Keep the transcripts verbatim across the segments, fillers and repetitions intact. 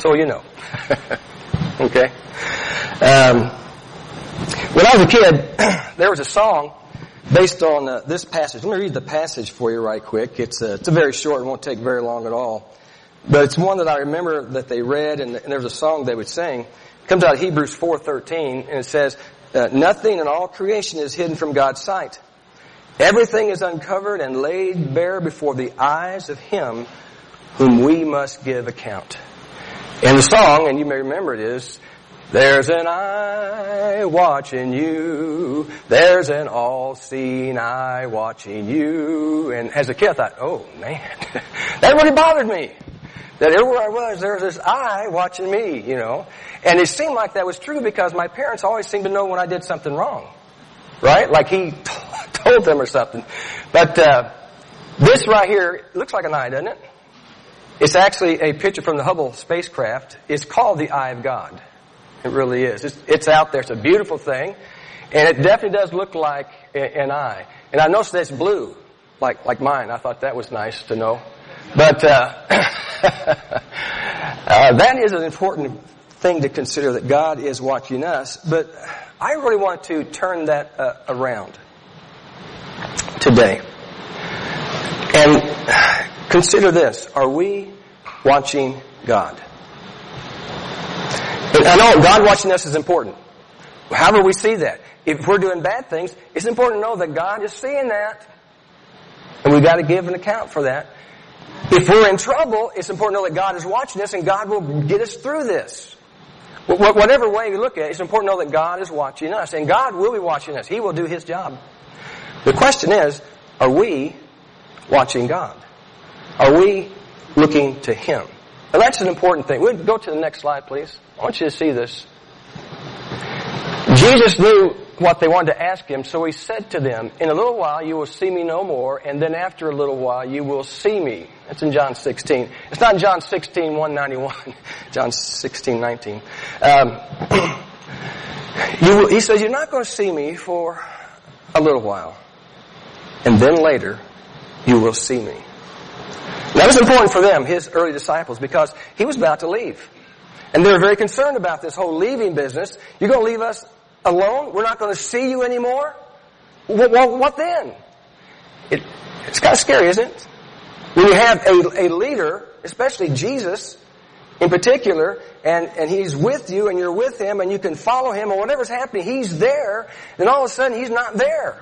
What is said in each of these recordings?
so you know. Okay? Um, when I was a kid, there was a song based on uh, this passage. Let me read the passage for you right quick. It's, uh, it's a very short. It won't take very long at all. But it's one that I remember that they read, and, and there was a song they would sing. It comes out of Hebrews four thirteen, and it says, uh, nothing in all creation is hidden from God's sight. Everything is uncovered and laid bare before the eyes of Him whom we must give account. And the song, and you may remember it, is, there's an eye watching you. There's an all-seeing eye watching you. And as a kid, I thought, oh, man, that really bothered me. That everywhere I was, there was this eye watching me, you know. And it seemed like that was true because my parents always seemed to know when I did something wrong. Right? Like He t- told them or something. But uh this right here looks like an eye, doesn't it? It's actually a picture from the Hubble spacecraft. It's called the Eye of God. It really is. It's, it's out there. It's a beautiful thing. And it definitely does look like a, an eye. And I noticed that it's blue, like like mine. I thought that was nice to know. But uh, uh that is an important thing to consider, that God is watching us. But I really want to turn that uh, around today. And consider this. Are we watching God? And I know God watching us is important. However we see that. If we're doing bad things, it's important to know that God is seeing that. And we've got to give an account for that. If we're in trouble, it's important to know that God is watching us and God will get us through this. Whatever way you look at it, it's important to know that God is watching us. And God will be watching us. He will do His job. The question is, are we watching God? Are we looking to Him? Now that's an important thing. We'll go to the next slide, please. I want you to see this. Jesus knew what they wanted to ask Him, so He said to them, in a little while you will see me no more, and then after a little while you will see me. That's in John sixteen. It's not John sixteen, one ninety-one. John sixteen, nineteen. Um, you will, he says, you're not going to see me for a little while, and then later you will see me. That was important for them, His early disciples, because He was about to leave. And they were very concerned about this whole leaving business. You're going to leave us alone? We're not going to see you anymore? What, what, what then? It, it's kind of scary, isn't it? When you have a, a leader, especially Jesus in particular, and, and He's with you and you're with Him and you can follow Him and whatever's happening, He's there, then all of a sudden He's not there.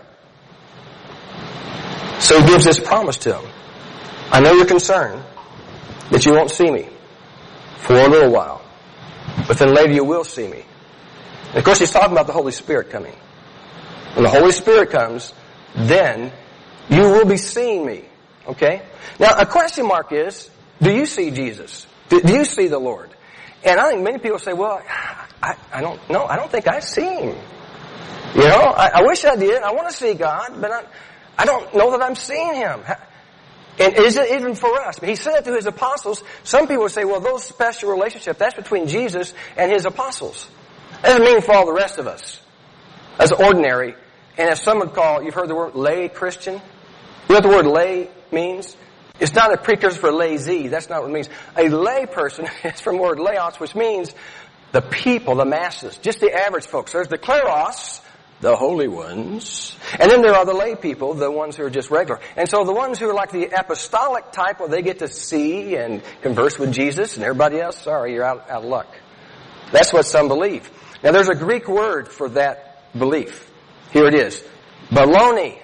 So He gives this promise to them. I know you're concerned that you won't see me for a little while, but then later you will see me. And of course, He's talking about the Holy Spirit coming. When the Holy Spirit comes, then you will be seeing me. Okay? Now, a question mark is, do you see Jesus? Do, do you see the Lord? And I think many people say, well, I, I don't know. I don't think I see Him. You know, I, I wish I did. I want to see God, but I, I don't know that I'm seeing Him. And is it even for us? He said it to His apostles. Some people say, well, those special relationships, that's between Jesus and His apostles. That doesn't mean for all the rest of us. That's ordinary. And as some would call, you've heard the word lay Christian? You know what the word lay means? It's not a precursor for lazy. That's not what it means. A lay person is from the word laos, which means the people, the masses, just the average folks. There's the kleros, the holy ones. And then there are the lay people, the ones who are just regular. And so the ones who are like the apostolic type, well, they get to see and converse with Jesus, and everybody else, sorry, you're out, out of luck. That's what some believe. Now there's a Greek word for that belief. Here it is. Baloney.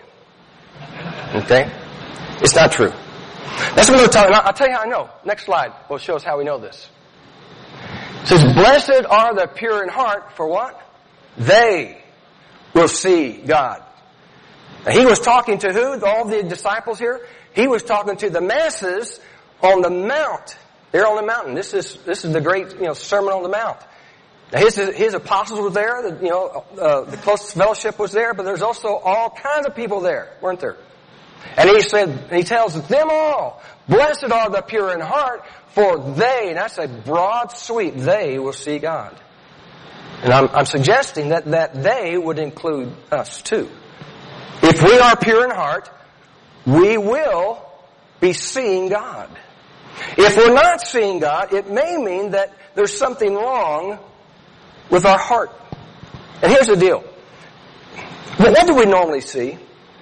Okay? It's not true. That's what we're talking about. I'll tell you how I know. Next slide will show us how we know this. It says, blessed are the pure in heart, for what? They will see God. Now, He was talking to who? All the disciples here? He was talking to the masses on the mount. They're on the mountain. This is, this is the great, you know, Sermon on the Mount. Now, his, his apostles were there. The, you know, uh, the closest fellowship was there, but there's also all kinds of people there, weren't there? And he said, he tells them all, blessed are the pure in heart, for they, and that's a broad sweep, they will see God. And I'm, I'm suggesting that, that they would include us too. If we are pure in heart, we will be seeing God. If we're not seeing God, it may mean that there's something wrong with our heart. And here's the deal. What do we normally see?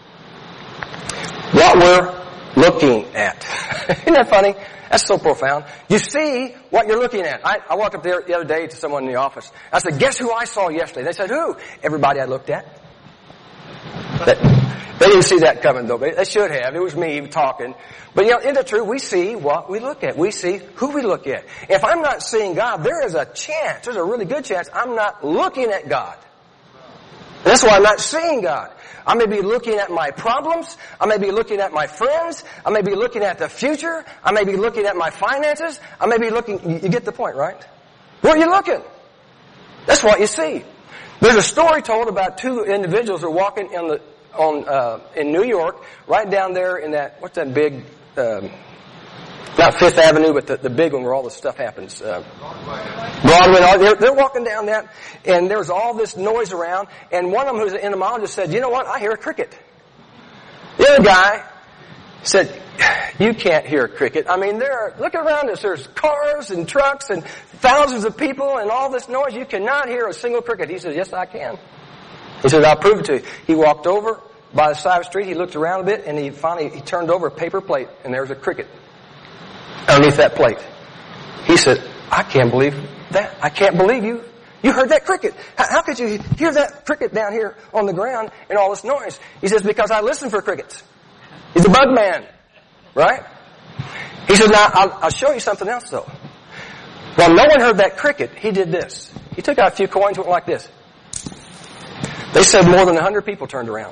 What we're looking at. Isn't that funny? That's so profound. You see what you're looking at. I, I walked up there the other day to someone in the office. I said, guess who I saw yesterday? They said, who? Everybody I looked at. That, they didn't see that coming though. They should have. It was me talking. But you know, isn't it true? We see what we look at. We see who we look at. If I'm not seeing God, there is a chance, there's a really good chance I'm not looking at God. And that's why I'm not seeing God. I may be looking at my problems. I may be looking at my friends. I may be looking at the future. I may be looking at my finances. I may be looking, you get the point, right? Where are you looking? That's what you see. There's a story told about two individuals who are walking in the, on, uh, in New York, right down there in that, what's that big, um, not Fifth Avenue, but the, the big one where all this stuff happens. Uh, Broadway. They're, they're walking down that, and there's all this noise around, and one of them who's an entomologist said, you know what, I hear a cricket. The other guy said, you can't hear a cricket. I mean, there are, look around us, there's cars and trucks and thousands of people and all this noise. You cannot hear a single cricket. He said, yes, I can. He said, I'll prove it to you. He walked over by the side of the street, he looked around a bit, and he finally, he turned over a paper plate, and there was a cricket underneath that plate. He said, I can't believe that. I can't believe you. You heard that cricket. How, how could you hear that cricket down here on the ground and all this noise? He says, because I listen for crickets. He's a bug man. Right? He said, now, I'll, I'll show you something else though. Well, no one heard that cricket. He did this. He took out a few coins, went like this. They said more than a hundred people turned around.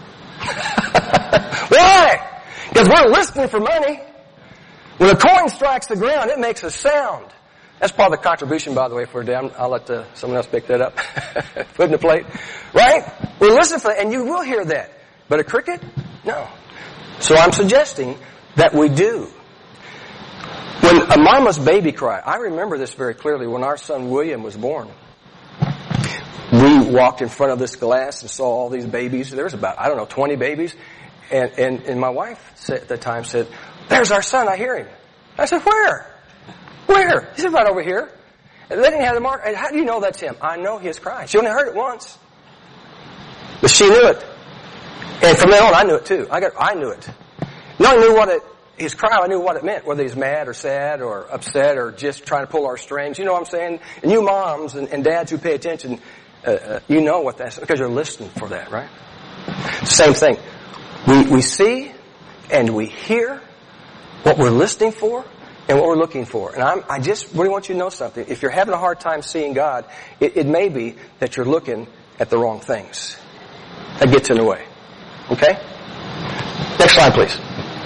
Why? Because we're listening for money. When a coin strikes the ground, it makes a sound. That's part of the contribution, by the way, for a day. I'll let uh, someone else pick that up. Put in the plate. Right? We're listening for that, and you will hear that. But a cricket? No. So I'm suggesting that we do. When a mama's baby cry, I remember this very clearly when our son William was born. We walked in front of this glass and saw all these babies. There was about, I don't know, twenty babies. And, and, and my wife said, at the time said, there's our son, I hear him. I said, where? Where? He said, right over here. And they didn't have the mark. How do you know that's him? I know his cry. She only heard it once. But she knew it. And from then on, I knew it too. I got, I knew it. Not only knew what it, his cry, I knew what it meant, whether he's mad or sad or upset or just trying to pull our strings. You know what I'm saying? And you moms and, and dads who pay attention, uh, uh, you know what that's, because you're listening for that, right? Same thing. We, we see and we hear what we're listening for and what we're looking for. And I'm, I just really want you to know something. If you're having a hard time seeing God, it, it may be that you're looking at the wrong things. That gets in the way. Okay? Next slide, please.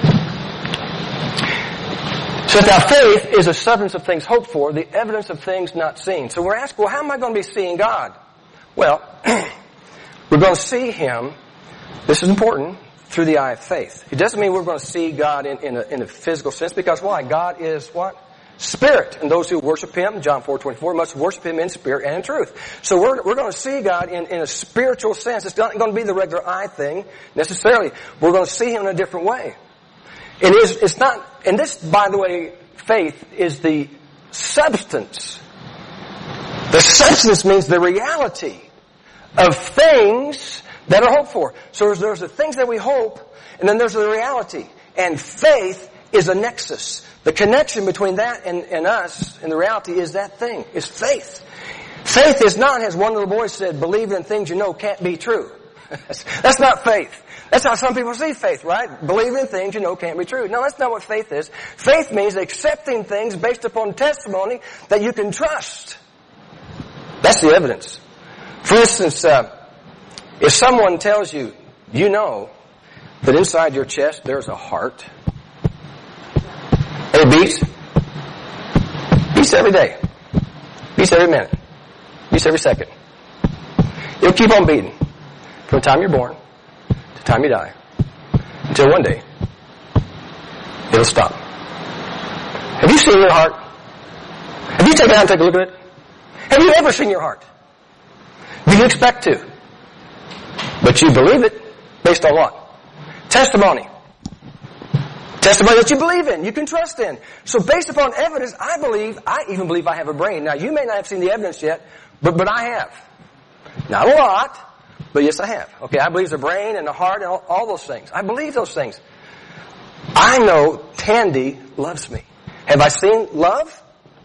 So that faith is a substance of things hoped for, the evidence of things not seen. So we're asked, well, how am I going to be seeing God? Well, we're going to see Him, this is important, through the eye of faith. It doesn't mean we're going to see God in, in, a, in a physical sense, because why? God is what? Spirit. And those who worship Him, John four twenty-four, must worship Him in spirit and in truth. So we're, we're going to see God in, in a spiritual sense. It's not going to be the regular eye thing, necessarily. We're going to see Him in a different way. It is, it's not, and this, by the way, faith is the substance. The substance means the reality of things that are hoped for. So there's, there's the things that we hope, and then there's the reality. And faith is a nexus. The connection between that and, and us and the reality is that thing, is faith. Faith is not, as one little boy said, believe in things you know can't be true. That's not faith. That's how some people see faith, right? Believing in things you know can't be true. No, that's not what faith is. Faith means accepting things based upon testimony that you can trust. That's the evidence. For instance, uh, if someone tells you, you know, that inside your chest there's a heart, and it beats, beats every day, beats every minute, beats every second. It'll keep on beating from the time you're born to the time you die, until one day it'll stop. Have you seen your heart? Have you taken out and taken a look at it? Have you ever seen your heart? Do you expect to? But you believe it based on what? Testimony. testimony that you believe in, you can trust in. So based upon evidence, I believe, I even believe I have a brain. Now you may not have seen the evidence yet, but, but I have. Not a lot, but yes I have. Okay, I believe the brain and the heart and all, all those things. I believe those things. I know Tandy loves me. Have I seen love?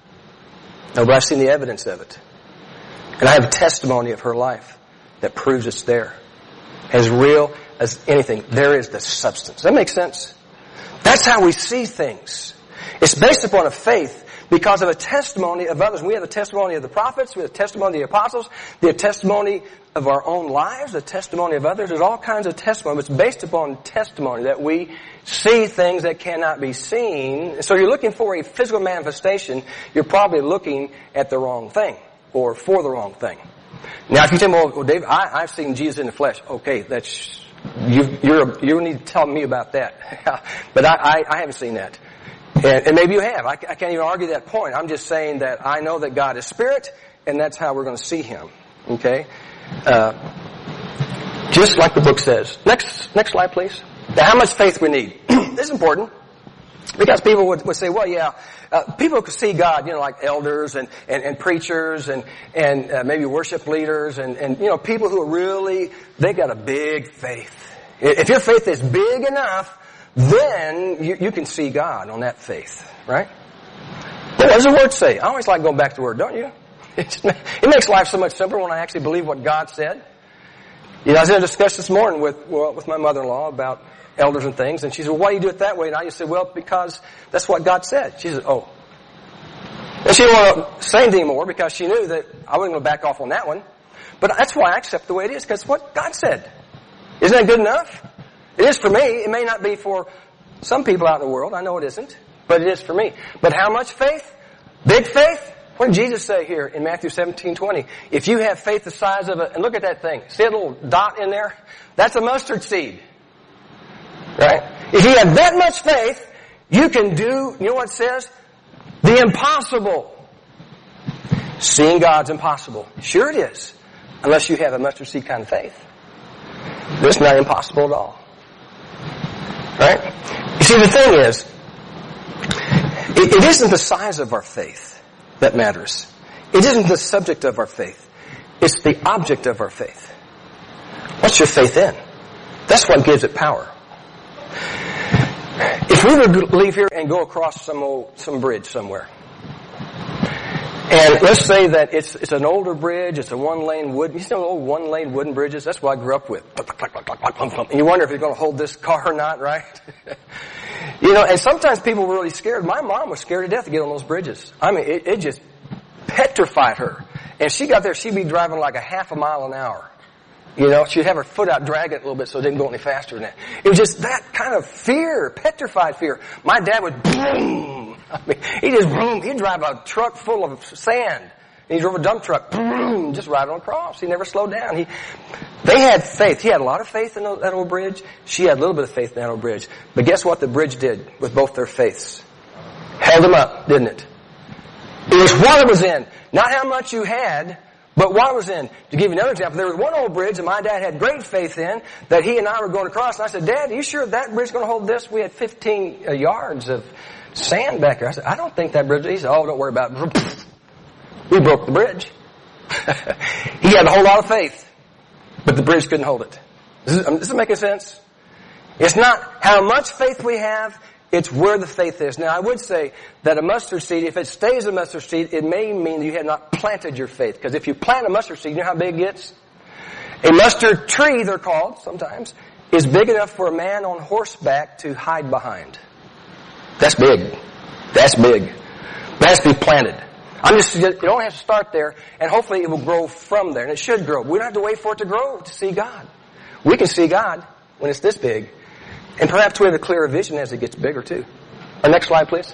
No, but I've seen the evidence of it. And I have a testimony of her life that proves it's there. As real as anything. There is the substance. Does that make sense? That's how we see things. It's based upon a faith because of a testimony of others. We have the testimony of the prophets, we have the testimony of the apostles, we have testimony of our own lives, the testimony of others. There's all kinds of testimony. It's based upon testimony that we see things that cannot be seen. So you're looking for a physical manifestation, you're probably looking at the wrong thing or for the wrong thing. Now if you tell me, well, Dave, I, I've seen Jesus in the flesh. Okay, that's, you, you're, you need to tell me about that. But I, I, I haven't seen that. And, and maybe you have. I, I can't even argue that point. I'm just saying that I know that God is spirit, and that's how we're going to see Him. Okay? Uh, just like the book says. Next, next slide, please. Now, how much faith we need. This is important. Because people would, would say, well, yeah, uh, people could see God, you know, like elders and, and, and preachers and, and uh, maybe worship leaders and, and, you know, people who are really, they got a big faith. If your faith is big enough, then you, you can see God on that faith, right? Well, what does the Word say? I always like going back to the Word, don't you? It's, it makes life so much simpler when I actually believe what God said. You know, I was in a discussion this morning with, well, with my mother-in-law about elders and things, and she said, well, why do you do it that way? And I just said, well, because that's what God said. She said, oh. And she didn't want to say anything more because she knew that I wasn't going to back off on that one. But that's why I accept the way it is, because it's what God said. Isn't that good enough? It is for me. It may not be for some people out in the world. I know it isn't. But it is for me. But how much faith? Big faith? What did Jesus say here in Matthew seventeen twenty? If you have faith the size of a, and look at that thing. See that little dot in there? That's a mustard seed. Right? If you have that much faith, you can do, you know what it says? The impossible. Seeing God's impossible. Sure it is. Unless you have a mustard seed kind of faith. It's not impossible at all. Right? You see, the thing is, it, it isn't the size of our faith that matters. It isn't the subject of our faith. It's the object of our faith. What's your faith in? That's what gives it power. If we were to leave here and go across some old, some bridge somewhere, and let's say that it's it's an older bridge, it's a one-lane wood. You know old one-lane wooden bridges? That's what I grew up with. And you wonder if you're going to hold this car or not, right? You know, and sometimes people were really scared. My mom was scared to death to get on those bridges. I mean, it, it just petrified her. And she got there, she'd be driving like a half a mile an hour. You know, she'd have her foot out, drag it a little bit so it didn't go any faster than that. It was just that kind of fear, petrified fear. My dad would boom. I mean, he just boom. He'd drive a truck full of sand. And he drove a dump truck, boom, just right on across. He never slowed down. He, they had faith. He had a lot of faith in that old bridge. She had a little bit of faith in that old bridge. But guess what the bridge did with both their faiths? Held them up, didn't it? It was what it was in. Not how much you had, but what it was in. To give you another example, there was one old bridge that my dad had great faith in that he and I were going across. And I said, Dad, are you sure that bridge is going to hold this? We had fifteen yards of sand back there. I said, I don't think that bridge. He said, oh, don't worry about it. We broke the bridge. He had a whole lot of faith, but the bridge couldn't hold it. Does this make sense? It's not how much faith we have, it's where the faith is. Now, I would say that a mustard seed, if it stays a mustard seed, it may mean that you have not planted your faith. Because if you plant a mustard seed, you know how big it gets? A mustard tree, they're called sometimes, is big enough for a man on horseback to hide behind. That's big. That's big. That has to be planted. I'm just, you don't have to start there, and hopefully it will grow from there, and it should grow. We don't have to wait for it to grow to see God. We can see God when it's this big, and perhaps we have a clearer vision as it gets bigger too. Our next slide, please.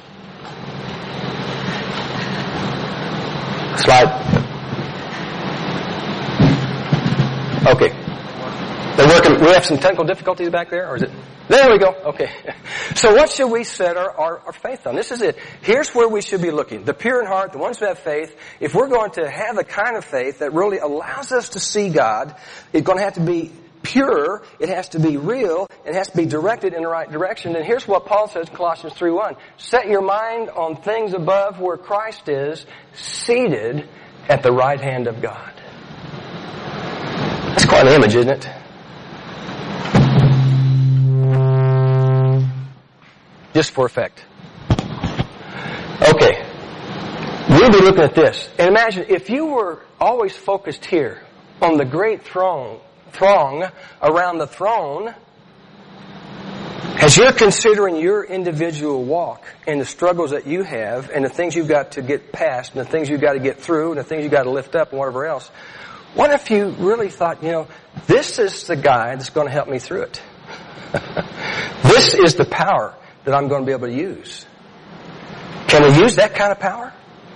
Slide. Okay. They're working. We have some technical difficulties back there, or is it? There we go. Okay. So what should we set our, our, our faith on? This is it. Here's where we should be looking. The pure in heart, the ones who have faith, if we're going to have the kind of faith that really allows us to see God, it's going to have to be pure, it has to be real, it has to be directed in the right direction. And here's what Paul says in Colossians three one. Set your mind on things above where Christ is, seated at the right hand of God. That's quite an image, isn't it? Just for effect. Okay. We'll be looking at this. And imagine if you were always focused here on the great throne, throng around the throne, as you're considering your individual walk and the struggles that you have and the things you've got to get past and the things you've got to get through and the things you've got to lift up and whatever else, what if you really thought, you know, this is the guy that's going to help me through it. This is the power that I'm going to be able to use. Can we use that kind of power?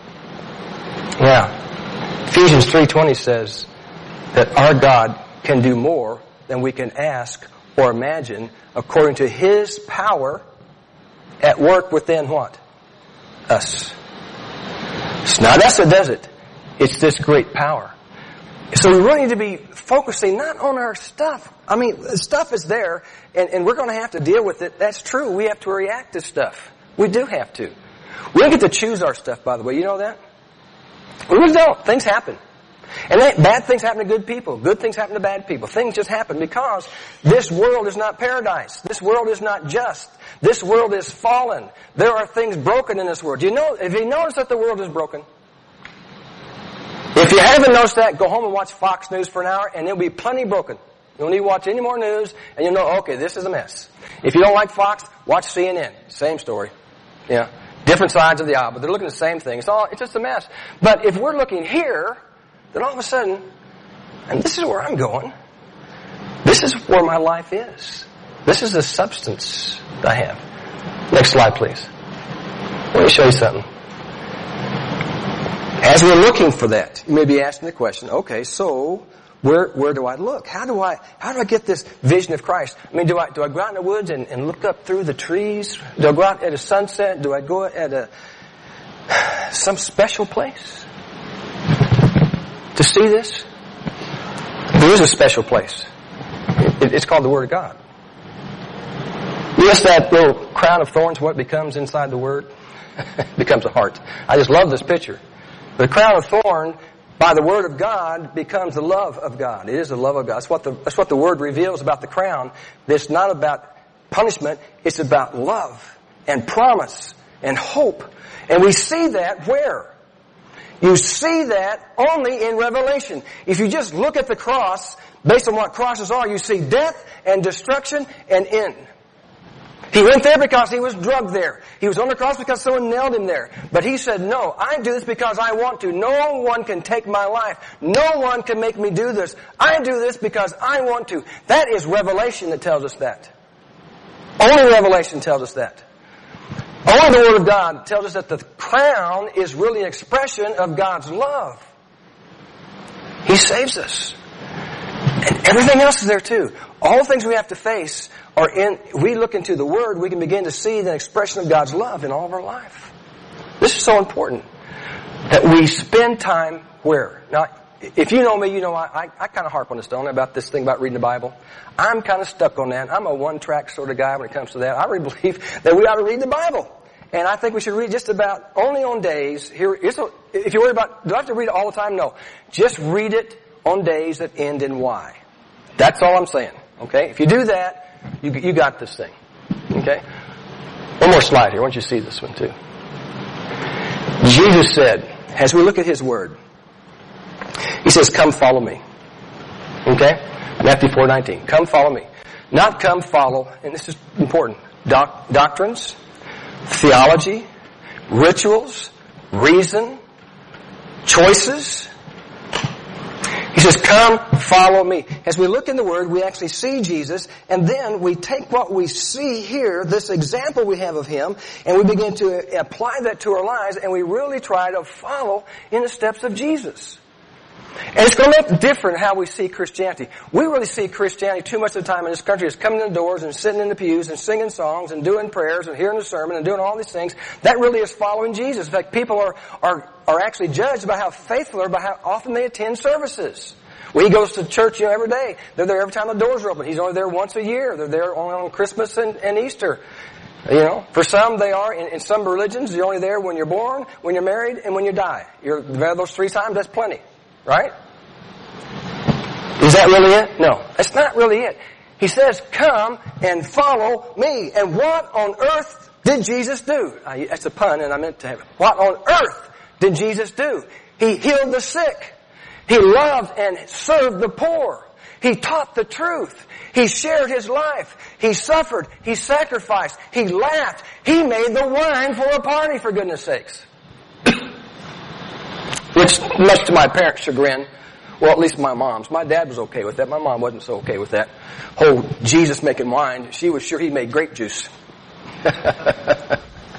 Yeah. Ephesians three twenty says that our God can do more than we can ask or imagine according to His power at work within what? Us. It's not us that does it. It's this great power. So we really need to be focusing not on our stuff. I mean, the stuff is there, and, and we're going to have to deal with it. That's true. We have to react to stuff. We do have to. We don't get to choose our stuff, by the way. You know that? We really don't. Things happen. And they, bad things happen to good people. Good things happen to bad people. Things just happen because this world is not paradise. This world is not just. This world is fallen. There are things broken in this world. Do you know, have you noticed that the world is broken? If you haven't noticed that, go home and watch Fox News for an hour and there'll be plenty broken. You don't need to watch any more news and you'll know, okay, this is a mess. If you don't like Fox, watch C N N. Same story. Yeah. Different sides of the aisle, but they're looking at the same thing. It's all, it's just a mess. But if we're looking here, then all of a sudden, and this is where I'm going, this is where my life is. This is the substance that I have. Next slide, please. Let me show you something. As we're looking for that, you may be asking the question, okay, so where where do I look? How do I how do I get this vision of Christ? I mean, do I do I go out in the woods and, and look up through the trees? Do I go out at a sunset? Do I go at a some special place to see this? There is a special place. It, it's called the Word of God. Yes, that little crown of thorns, what becomes inside the Word? It becomes a heart. I just love this picture. The crown of thorn, by the Word of God, becomes the love of God. It is the love of God. That's what the, that's what the Word reveals about the crown. It's not about punishment. It's about love and promise and hope. And we see that where? You see that only in Revelation. If you just look at the cross, based on what crosses are, you see death and destruction and end. He went there because he was drugged there. He was on the cross because someone nailed him there. But he said, no, I do this because I want to. No one can take my life. No one can make me do this. I do this because I want to. That is Revelation that tells us that. Only Revelation tells us that. Only the Word of God tells us that the crown is really an expression of God's love. He saves us. And everything else is there too. All the things we have to face are in, we look into the Word, we can begin to see the expression of God's love in all of our life. This is so important that we spend time where? Now, if you know me, you know I, I, I kind of harp on this, don't I, about this thing about reading the Bible. I'm kind of stuck on that. I'm a one-track sort of guy when it comes to that. I really believe that we ought to read the Bible. And I think we should read just about only on days. Here, if you worry about, do I have to read it all the time? No. Just read it on days that end in Y. That's all I'm saying. Okay? If you do that, you, you got this thing. Okay? One more slide here. I want you to see this one too. Jesus said, as we look at His Word, He says, come follow me. Okay? Matthew four nineteen. Come follow me. Not come follow, and this is important, doc, doctrines, theology, rituals, reason, choices. He says, come follow me. As we look in the Word, we actually see Jesus, and then we take what we see here, this example we have of Him, and we begin to apply that to our lives, and we really try to follow in the steps of Jesus. And it's going to make different how we see Christianity. We really see Christianity too much of the time in this country as coming in the doors and sitting in the pews and singing songs and doing prayers and hearing the sermon and doing all these things. That really is following Jesus. In fact, people are, are, are actually judged by how faithful or by how often they attend services. Well, he goes to church, you know, every day. They're there every time the doors are open. He's only there once a year. They're there only on Christmas and, and Easter. You know, for some they are, in, in some religions, you're only there when you're born, when you're married, and when you die. You're there those three times, that's plenty. Right? Is that really it? No. That's not really it. He says, come and follow me. And what on earth did Jesus do? I, that's a pun, and I meant to have it. What on earth did Jesus do? He healed the sick. He loved and served the poor. He taught the truth. He shared his life. He suffered. He sacrificed. He laughed. He made the wine for a party, for goodness sakes. Which, much to my parents' chagrin, well, at least my mom's. My dad was okay with that. My mom wasn't so okay with that. Whole Jesus making wine. She was sure he made grape juice. I,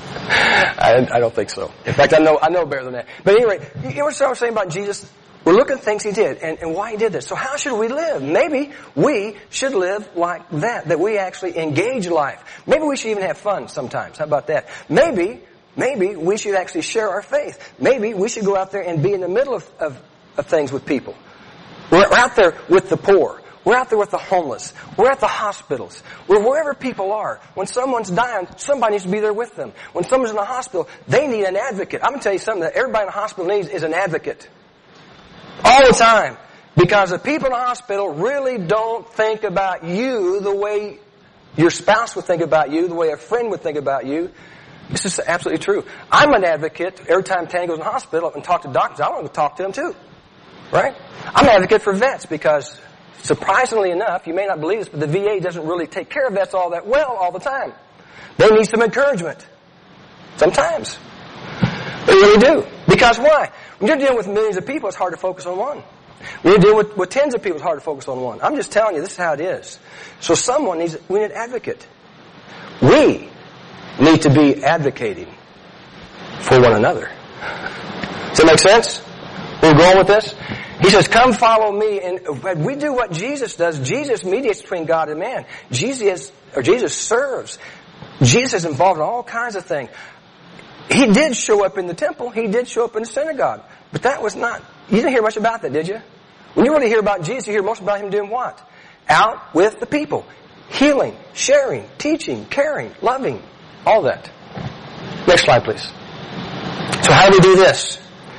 I don't think so. In fact, I know I know better than that. But anyway, you know what I was saying about Jesus? We're looking at things he did and, and why he did this. So how should we live? Maybe we should live like that, that we actually engage life. Maybe we should even have fun sometimes. How about that? Maybe, maybe we should actually share our faith. Maybe we should go out there and be in the middle of, of, of things with people. We're out there with the poor. We're out there with the homeless. We're at the hospitals. We're wherever people are. When someone's dying, somebody needs to be there with them. When someone's in the hospital, they need an advocate. I'm going to tell you something that everybody in the hospital needs is an advocate. All the time. Because the people in the hospital really don't think about you the way your spouse would think about you, the way a friend would think about you. This is absolutely true. I'm an advocate. Every time Tanny goes in the hospital and talk to doctors, I want to talk to them too. Right? I'm an advocate for vets because, surprisingly enough, you may not believe this, but the V A doesn't really take care of vets all that well all the time. They need some encouragement. Sometimes. They really do. Because why? When you're dealing with millions of people, it's hard to focus on one. When you're dealing with, with tens of people, it's hard to focus on one. I'm just telling you, this is how it is. So someone needs, we need an advocate. We need to be advocating for one another. Does that make sense? We're going with this? He says, come follow me. And we do what Jesus does. Jesus mediates between God and man. Jesus, or Jesus serves. Jesus is involved in all kinds of things. He did show up in the temple. He did show up in the synagogue. But that was not, you didn't hear much about that, did you? When you really hear about Jesus, you hear most about him doing what? Out with the people. Healing, sharing, teaching, caring, loving. All that. Next slide, please. So how do we do this?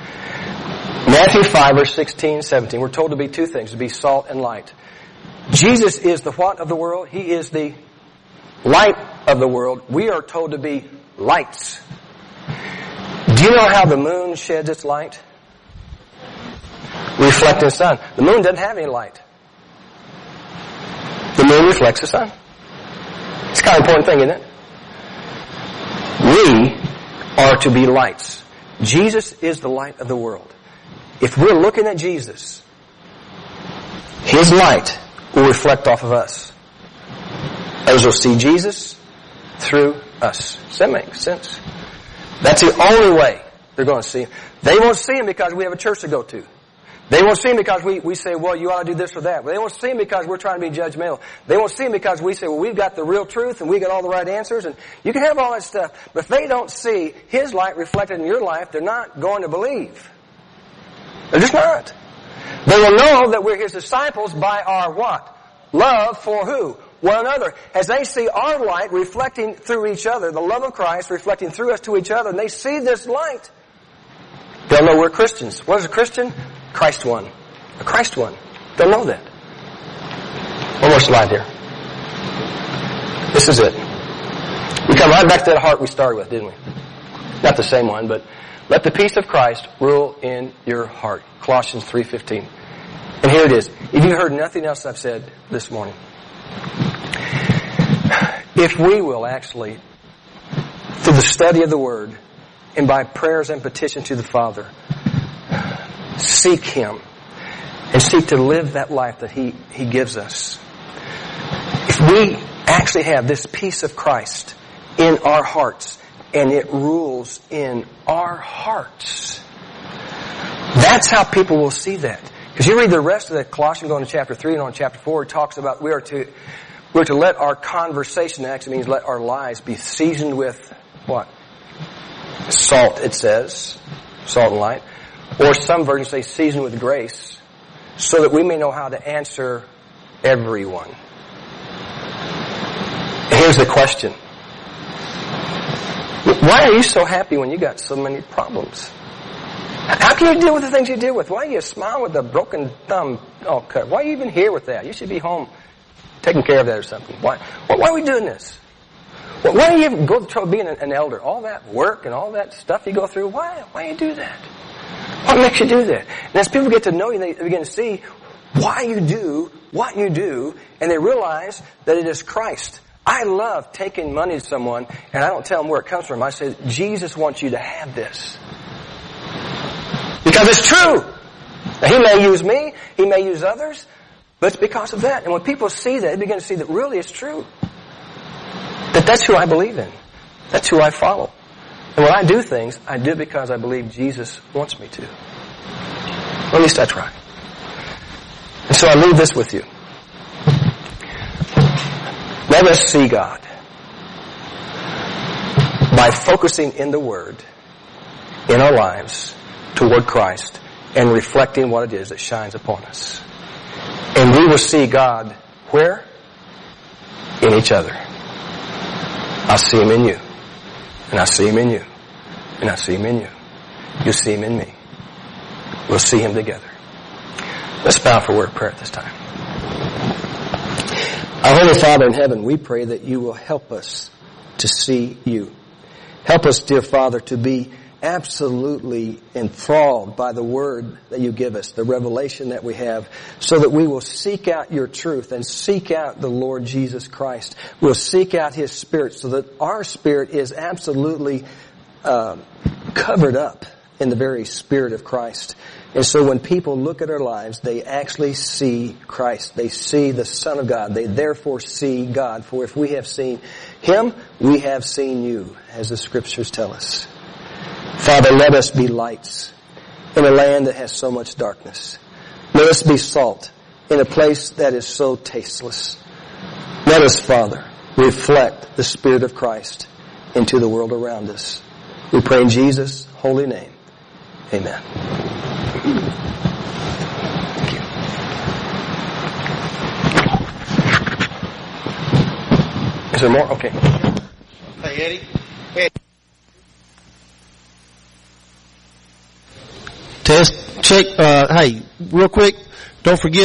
Matthew five, verse sixteen, seventeen. We're told to be two things, to be salt and light. Jesus is the what of the world? He is the light of the world. We are told to be lights. Do you know how the moon sheds its light? Reflecting the sun. The moon doesn't have any light. The moon reflects the sun. It's kind of an important thing, isn't it? We are to be lights. Jesus is the light of the world. If we're looking at Jesus, his light will reflect off of us. Others will see Jesus through us. Does that make sense? That's the only way they're going to see him. They won't see him because we have a church to go to. They won't see him because we, we say, well, you ought to do this or that. They won't see him because we're trying to be judgmental. They won't see him because we say, well, we've got the real truth and we got all the right answers. And you can have all that stuff. But if they don't see his light reflected in your life, they're not going to believe. They're just not. They will know that we're his disciples by our what? Love for who? One another. As they see our light reflecting through each other, the love of Christ reflecting through us to each other, and they see this light, they'll know we're Christians. What is a Christian? Christ one. A Christ one. They'll know that. One more slide here. This is it. We come right back to that heart we started with, didn't we? Not the same one, but let the peace of Christ rule in your heart. Colossians three fifteen. And here it is. If you heard nothing else I've said this morning, if we will actually, through the study of the Word and by prayers and petition to the Father, seek him and seek to live that life that he, he gives us. If we actually have this peace of Christ in our hearts and it rules in our hearts, that's how people will see that. Because you read the rest of the Colossians, going to chapter three and on chapter four, it talks about we are to we are to let our conversation, that actually means let our lives be seasoned with what? Salt, it says. Salt and light. Or some versions say seasoned with grace. so that we may know how to answer everyone. And here's the question. Why are you so happy when you got so many problems? How can you deal with the things you deal with? Why do you smile with a broken thumb? Oh, cut. Why are you even here with that? You should be home taking care of that or something. Why, why are we doing this? Why do you even go through trouble being an elder? All that work and all that stuff you go through, why, why do you do that? What makes you do that? And as people get to know you, they begin to see why you do what you do, and they realize that it is Christ. I love taking money to someone, and I don't tell them where it comes from. I say, Jesus wants you to have this. Because it's true. Now, He may use me, He may use others, but it's because of that. And when people see that, they begin to see that really it's true. That that's who I believe in. That's who I follow. And when I do things, I do it because I believe Jesus wants me to. Or at least I try. And so I leave this with you. Let us see God by focusing in the Word, in our lives, toward Christ, and reflecting what it is that shines upon us. And we will see God where? In each other. I see Him in you. And I see Him in you. And I see Him in you. You see Him in me. We'll see Him together. Let's bow for a word of prayer at this time. Our Holy Father in heaven, we pray that you will help us to see you. Help us, dear Father, to be absolutely enthralled by the Word that you give us, the revelation that we have, so that we will seek out your truth and seek out the Lord Jesus Christ. We'll seek out His Spirit so that our spirit is absolutely uh, covered up in the very Spirit of Christ. And so when people look at our lives, they actually see Christ. They see the Son of God. They therefore see God. For if we have seen Him, we have seen you, as the Scriptures tell us. Father, let us be lights in a land that has so much darkness. Let us be salt in a place that is so tasteless. Let us, Father, reflect the Spirit of Christ into the world around us. We pray in Jesus' holy name. Amen. Thank you. Is there more? Okay. Hey, Eddie. Hey. Test, check, uh, hey, real quick, don't forget